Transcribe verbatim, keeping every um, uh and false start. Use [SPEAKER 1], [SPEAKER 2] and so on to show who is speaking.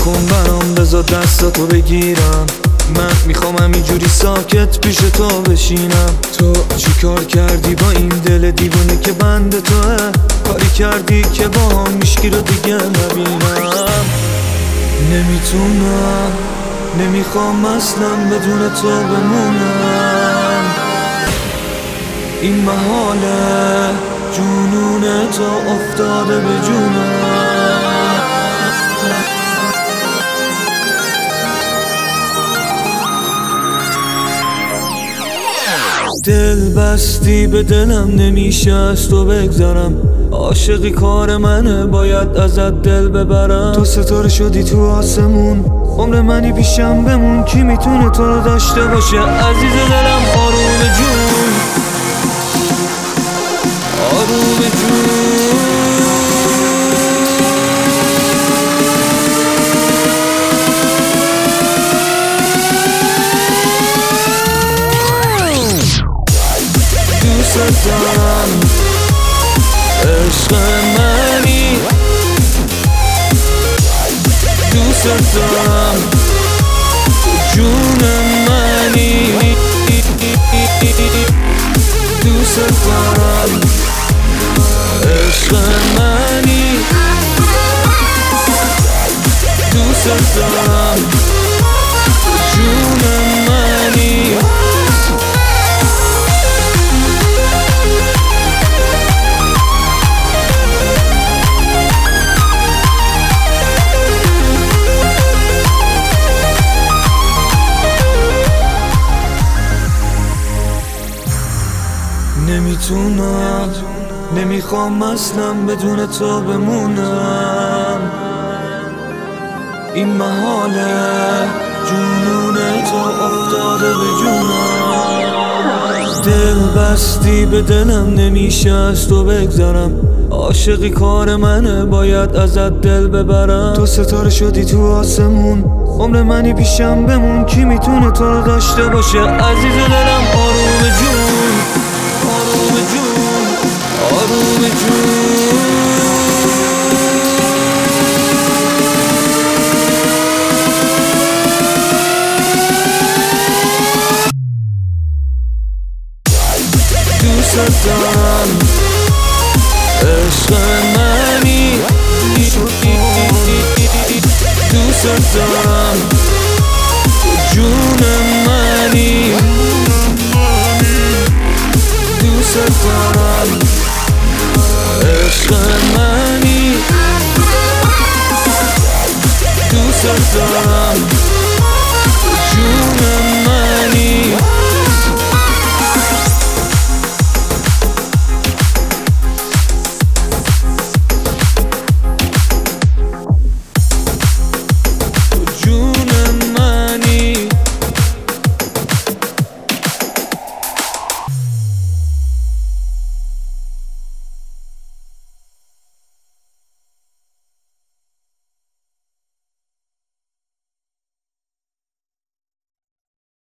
[SPEAKER 1] نکن برام، بذار دستاتو بگیرم. من میخوام همینجوری ساکت پیش تو بشینم. تو چی کار کردی با این دل دیوونه که بند توه؟ کاری کردی که با هم میشکی رو دیگه نبینم. نمیتونم، نمیخوام اصلا بدون تو بمونم. این محاله، جنون تو افتاده به جونم. دل بستی به دلم، نمیشه از تو بگذارم. عاشقی کار منه، باید ازت دل ببرم. تو ستاره شدی تو آسمون، عمر منی پیشم بمون. کی میتونه تو رو داشته باشه عزیز دلم؟ آروم جون، آروم جون. دوست دارم، عشق منی. دوست دارم، جون منی. دوست دارم، عشق منی. دوست دارم، جون منی. نمیتونم، نمیخوام اصلا بدون تو بمونم. این محاله، جنون تو افتاده به جونم. دل بستی به دلم، نمیشه از تو بگذارم. عاشقی کار منه، باید ازت دل ببرم. تو ستاره شدی تو آسمون، عمر منی پیشم بمون. کی میتونه تو رو داشته باشه عزیز دلم؟ آروم جون، آروم جون، آروم جون. دوست دارم، عشق منی. دوست دارم.